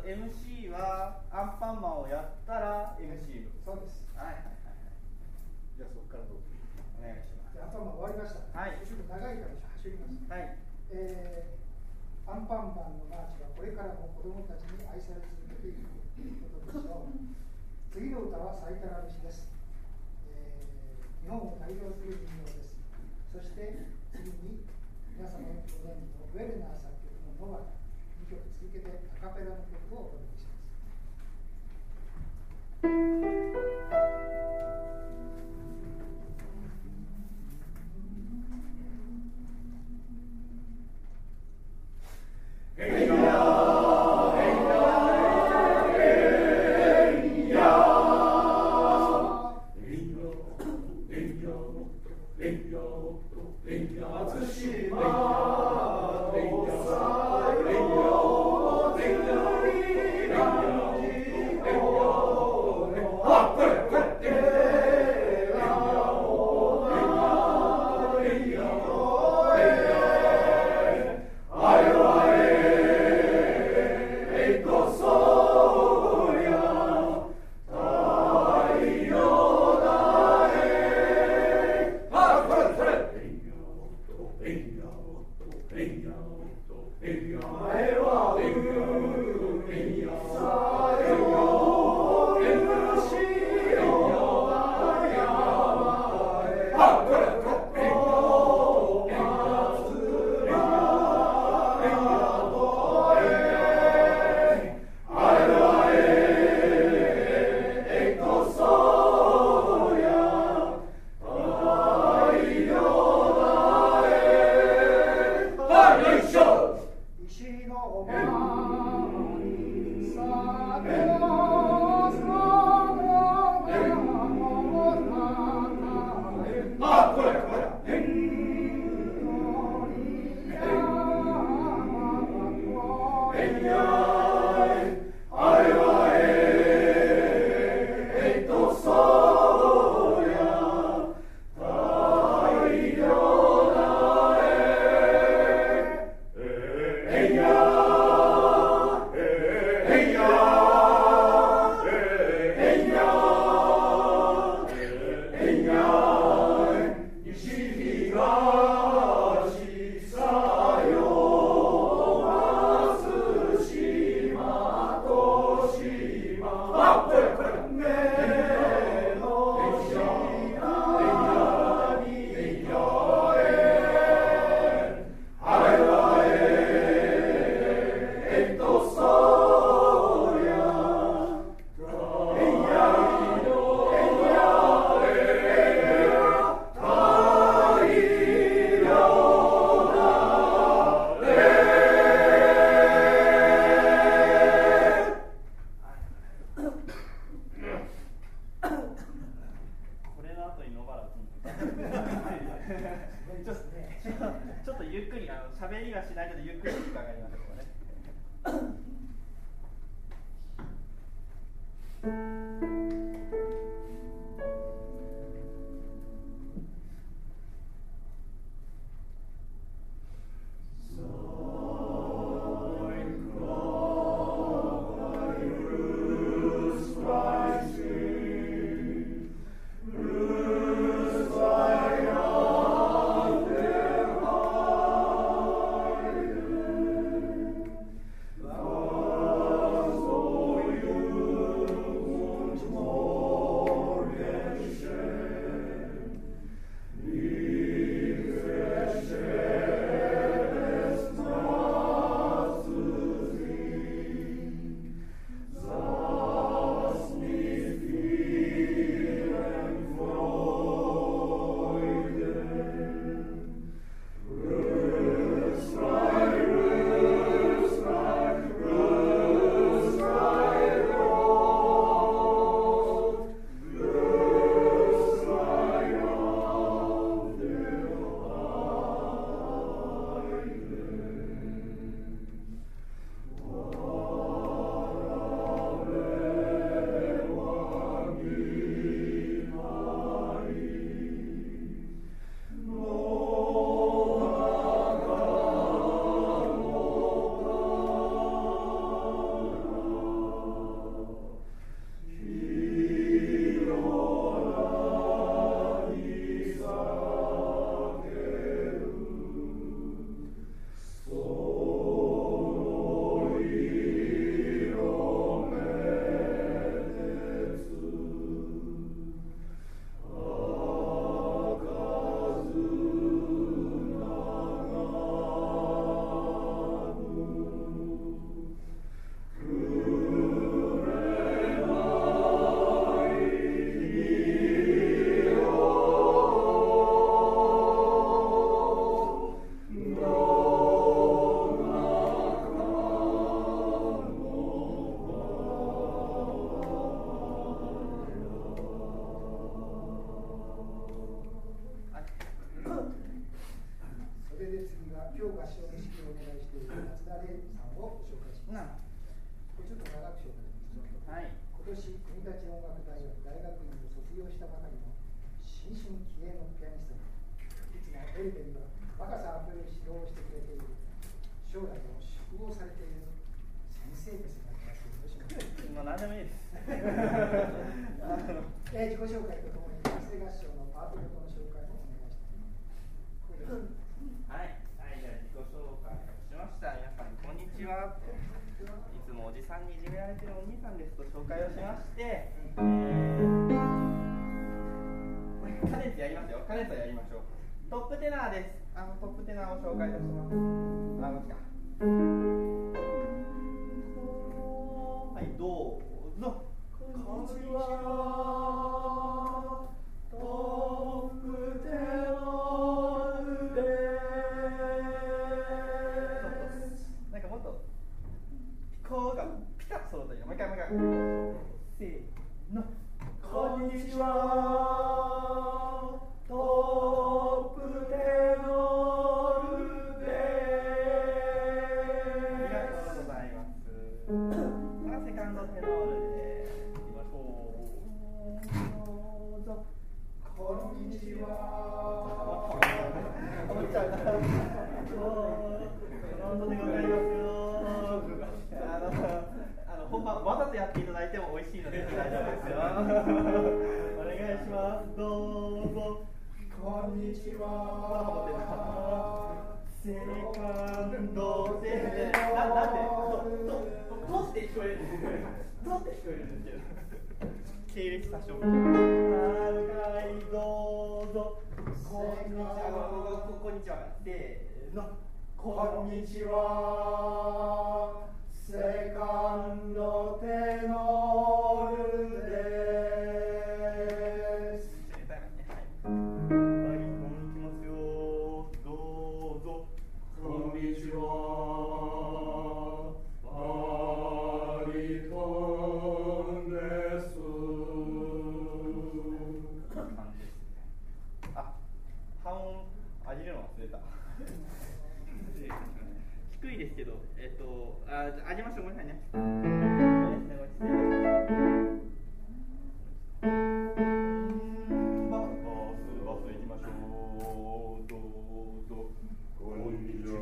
MC はアンパンマンをやったら MC。 そうです。 はいはいはい。 じゃあそこからどうぞ。 お願いします。 アンパンマン終わりました。 はい。 ちょっと長いから走ります。 はい。 アンパンマンのマーチはこれからも子供たちに愛され続けていくことでしょう。次の歌は最多な節です。日本を代表する民謡です。そして次に皆様のご存知のウェルナー作曲のノバ2曲続けてアカペラの曲をお届けします。 し何でもいいです。 自己紹介とともに男声合唱のパートごとの紹介もお願いしたいと思います。 はい、じゃあ自己紹介をしました。皆さんこんにちは。いつもおじさんにいじめられてるお兄さんですと紹介をしまして、カネツやりますよ。カネツやりましょう。トップテナーです。トップテナーを紹介いたします。マジか。はい、どうぞ。こんにちは。トップテナーです。なんかもっとこうがピタッと揃ったり、もう一回。せーの。こんにちは。トップテナーです。ありがとうございます。セカンドテノールでいきましょう。どうぞ。こんにちは。思っちゃうな。フロントでございますよ。本番わざとやっていただいても美味しいので大丈夫ですよ。お願いします。どうぞ。こんにちは。セカンドでなんでどうして聞こえるんですけど経歴詐称。はい、どうぞ。こんにちは。こんにちは。せーの。こんにちは。セカンドテノールです。バリトンいきますよ。どうぞ。こんにちは。バリトンです。こんな感じですね。半音上げるの忘れた。低いですけど、上げましょう。ごめんなさいね。バス行きましょう。どうぞ。こんにちは。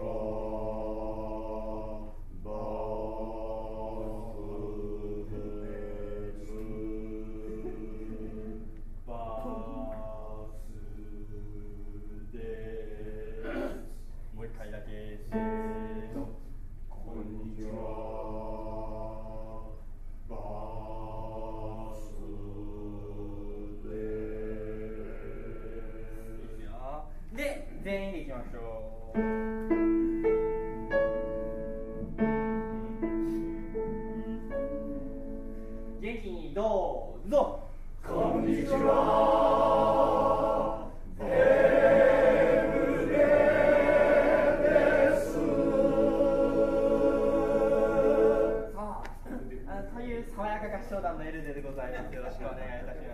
バスです。バスです。もう一回だけ。せーの。こんにちは。バスです。いいですよ。で、全員でいきましょう。元気にどうぞ。こんにちは。という爽やか合唱団のエルデでございます。よろしくお願いいたします。